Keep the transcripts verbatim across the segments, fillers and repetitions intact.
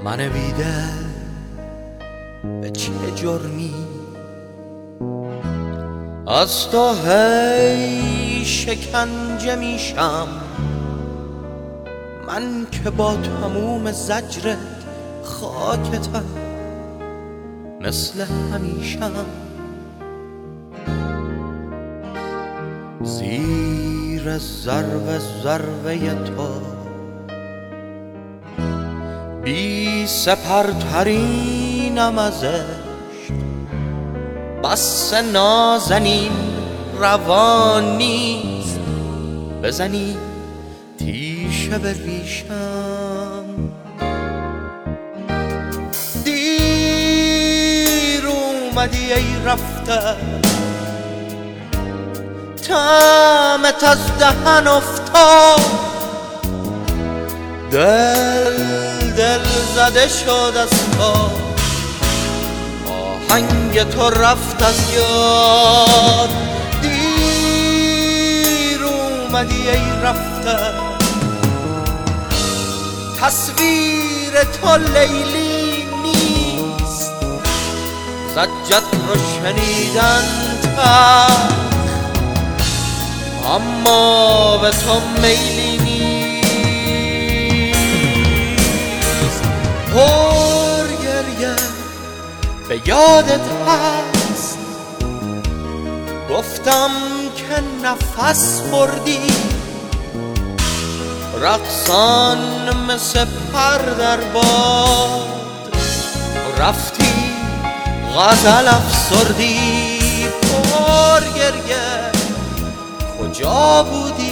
من بیدل به چه جرمی از تو هی شکنجه میشم، من که با تموم زجرت خاکتم مثل همیشم. زیر ضرب ضربه تو بی سپرترینم از عشق، بس نازنین روان نیست بزنی تیشه به ریشم. دیر اومدی ای رفته طعمت از دهن افتاد، دل دل زده شد از تو، آهنگ تو رفت از یاد. دیر اومدی ای رفته تصویر تو لیلی نیست، زجت رو شنیدن تلخ اما به تو میلی نیست. پر گریه به یادت هست گفتم که نفس بردی، رقصان مثل پر در باد رفتی غزل افسردی. پر گریه کجا بودی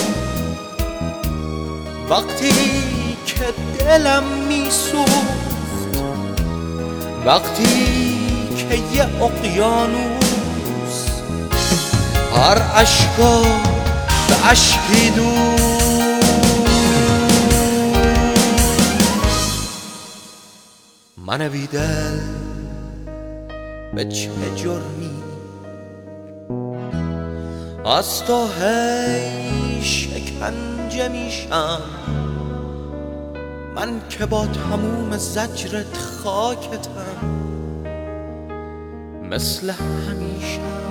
وقتی که دلم میسوخت، وقتی که یه اقیانوس هر اشکا به اشکی دود. من بیدل به چه جرمی از تو هی شکنجه میشم، من که با تموم زجرت خاکتم مثل همیشه.